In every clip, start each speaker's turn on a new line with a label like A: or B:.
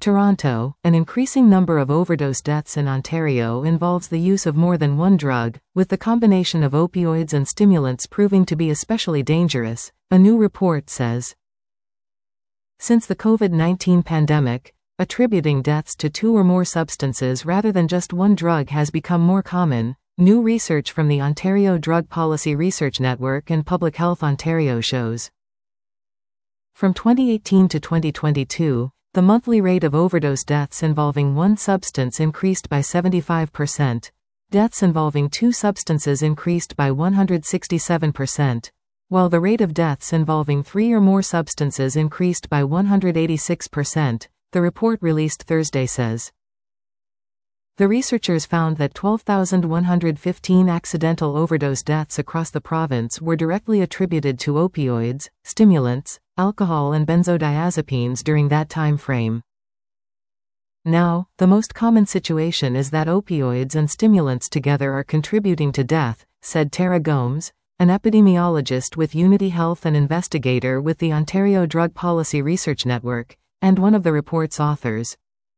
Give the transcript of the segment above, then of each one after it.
A: Toronto, an increasing number of overdose deaths in Ontario involves the use of more than one drug, with the combination of opioids and stimulants proving to be especially dangerous, a new report says. Since the COVID-19 pandemic, attributing deaths to two or more substances rather than just one drug has become more common, new research from the Ontario Drug Policy Research Network and Public Health Ontario shows. From 2018 to 2022, the monthly rate of overdose deaths involving one substance increased by 75%. Deaths involving two substances increased by 167%, while the rate of deaths involving three or more substances increased by 186%, the report released Thursday says. The researchers found that 12,115 accidental overdose deaths across the province were directly attributed to opioids, stimulants, alcohol and benzodiazepines during that time frame. Now, the most common situation is that opioids and stimulants together are contributing to death, said Tara Gomes, an epidemiologist with Unity Health and investigator with the Ontario Drug Policy Research Network, and one of the report's authors.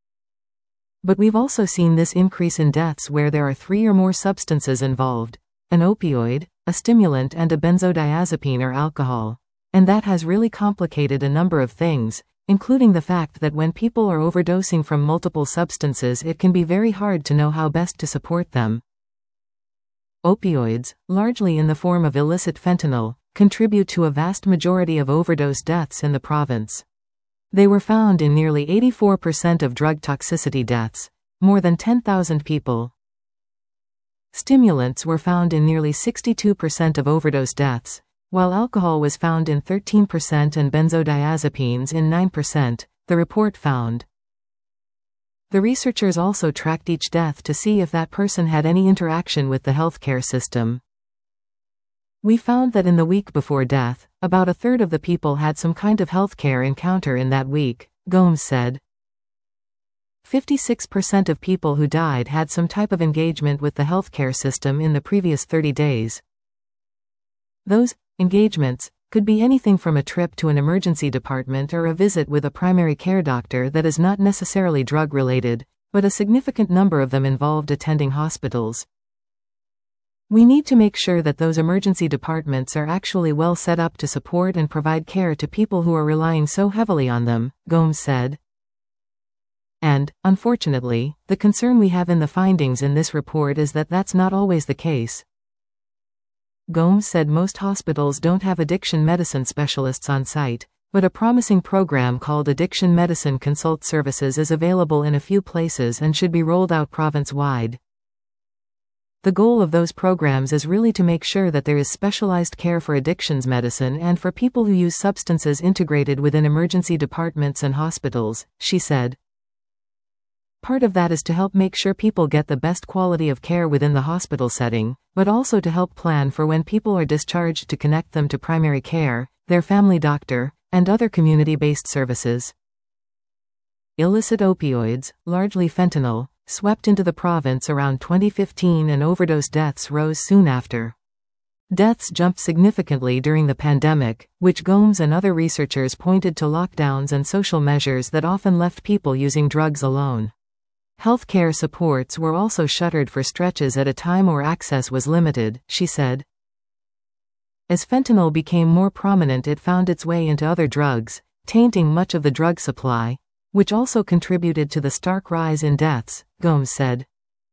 A: But we've also seen this increase in deaths where there are three or more substances involved: an opioid, a stimulant and a benzodiazepine or alcohol. And that has really complicated a number of things, including the fact that when people are overdosing from multiple substances, it can be very hard to know how best to support them. Opioids, largely in the form of illicit fentanyl, contribute to a vast majority of overdose deaths in the province. They were found in nearly 84% of drug toxicity deaths, more than 10,000 people. Stimulants were found in nearly 62% of overdose deaths, while alcohol was found in 13% and benzodiazepines in 9%, the report found. The researchers also tracked each death to see if that person had any interaction with the healthcare system. We found that in the week before death, about a third of the people had some kind of healthcare encounter in that week, Gomes said. 56% of people who died had some type of engagement with the healthcare system in the previous 30 days. Those engagements could be anything from a trip to an emergency department or a visit with a primary care doctor that is not necessarily drug-related, but a significant number of them involved attending hospitals. We need to make sure that those emergency departments are actually well set up to support and provide care to people who are relying so heavily on them, Gomes said. And, unfortunately, the concern we have in the findings in this report is that that's not always the case. Gomes said most hospitals don't have addiction medicine specialists on site, but a promising program called Addiction Medicine Consult Services is available in a few places and should be rolled out province-wide. The goal of those programs is really to make sure that there is specialized care for addictions medicine and for people who use substances integrated within emergency departments and hospitals, she said. Part of that is to help make sure people get the best quality of care within the hospital setting, but also to help plan for when people are discharged to connect them to primary care, their family doctor, and other community-based services. Illicit opioids, largely fentanyl, swept into the province around 2015 and overdose deaths rose soon after. Deaths jumped significantly during the pandemic, which Gomes and other researchers pointed to lockdowns and social measures that often left people using drugs alone. Healthcare supports were also shuttered for stretches at a time where access was limited, she said. As fentanyl became more prominent, it found its way into other drugs, tainting much of the drug supply, which also contributed to the stark rise in deaths, Gomes said.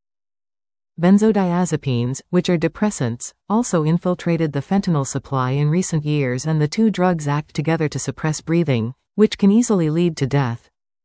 A: Benzodiazepines, which are depressants, also infiltrated the fentanyl supply in recent years, and the two drugs act together to suppress breathing, which can easily lead to death.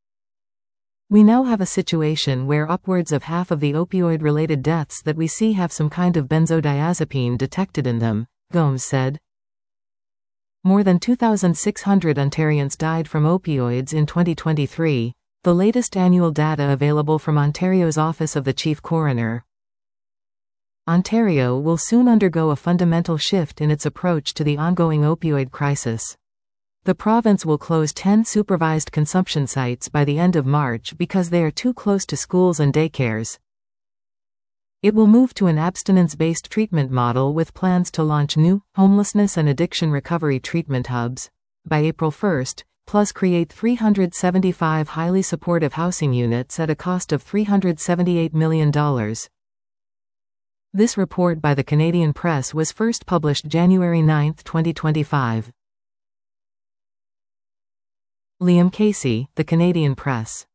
A: We now have a situation where upwards of half of the opioid-related deaths that we see have some kind of benzodiazepine detected in them, Gomes said. More than 2,600 Ontarians died from opioids in 2023, the latest annual data available from Ontario's Office of the Chief Coroner. Ontario will soon undergo a fundamental shift in its approach to the ongoing opioid crisis. The province will close 10 supervised consumption sites by the end of March because they are too close to schools and daycares. It will move to an abstinence-based treatment model with plans to launch new homelessness and addiction recovery treatment hubs. By April 1, plus create 375 highly supportive housing units at a cost of $378 million. This report by the Canadian Press was first published January 9, 2025. Liam Casey, The Canadian Press.